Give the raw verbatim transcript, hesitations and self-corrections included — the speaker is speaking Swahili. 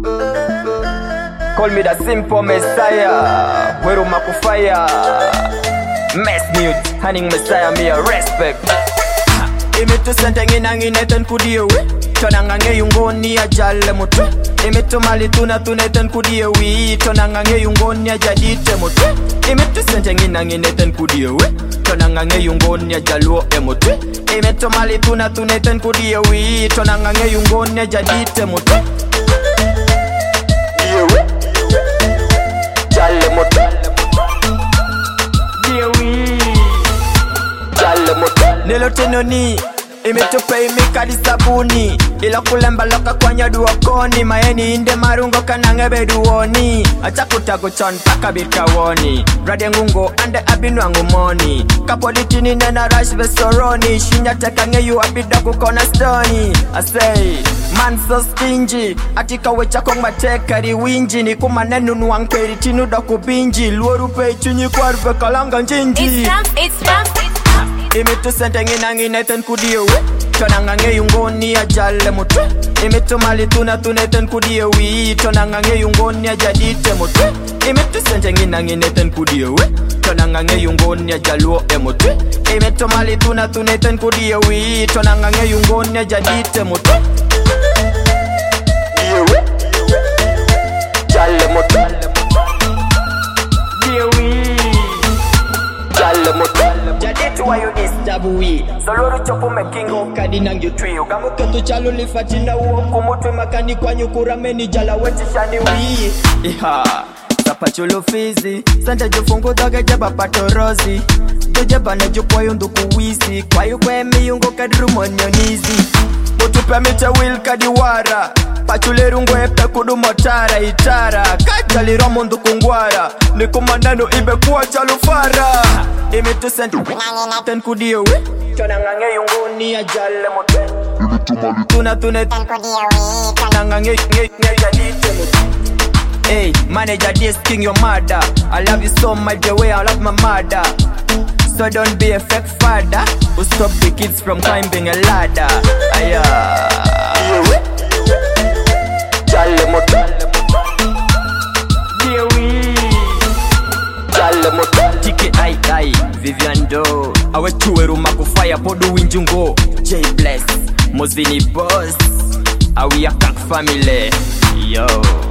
Call me the simple messiah. Where am I to fire? Mess mute, handing messiah me a respect. Imitu senteng inangineten kudiwe tonangange yungoni ajale mutu. Imitu mali tuna tuneten kudiwe tonangange yungoni ajadite mutu. Imitu senteng inangineten kudiwe tonangange yungoni ajaluo emutu. Imitu mali tuna tuneten kudiwe tonangange yungoni ajadite mutu. Diwe jale mutu. Diwe jale mutu. Nelo tenoni imetupe imika disabuni ila kulemba loka kwanya duokoni maeni inde marungo kanange beduoni achakuta kuchon paka birkawoni rade ngungo ande abinwangu moni kapolitini nena rush besoroni shinya tekange yu abida kukona stoni. I say man so stingy atika wecha kong matekari winji ni kumanenu nuangperi tinu da kubinji luoru pe chunyi kwarbe kalanga njinji. It's rough, it's rough, it's rough. Imitu senteng inangineten kudiwe tonangange yungoni ajale mutu. Imitu mali tuna tuneten kudiwe tonangange yungoni ajadite mutu. Imitu senteng inangineten kudiwe tonangange yungoni ajaluo emutu. Imitu mali tuna tuneten kudiwe tonangange yungoni ajadite mutu. Diwe jale mutu. Diwe jale mutu. Jadete wa yo disturb we Soloro chopo mekingo kadi nangi trio Gamu ketu chalo lifatina uo kumutwe makani kwa nyukura meni jala weti shani wii. Iha Sapa chulo fizi Sante jufungu doge jeba patorozi Dojeba na jukwa yundu kuwisi Kwa yukwe miyungo kadru monyonizi Mutupe mite wil kadiwara Pachule rungwe pe kudu motara itara Kajali romo ndu kungwara Niku maneno ibe kuwa chalufara. Imitu senti ten kudiwe tonangange yungoni ajale mutu. Tuna tune ten kudiwe tonangange nge nge jadite mutu. Hey, manager this king your mother. I love you so much the way I love my mother. So don't be a fake father who stop the kids from climbing a ladder. Aya Diwe jale mutu. Diwe jale mutu. Tiki ai ai Vivian Do awe chuweru makufaya podu winjungo. J Bless Mozini Boss awi ya kak family yo.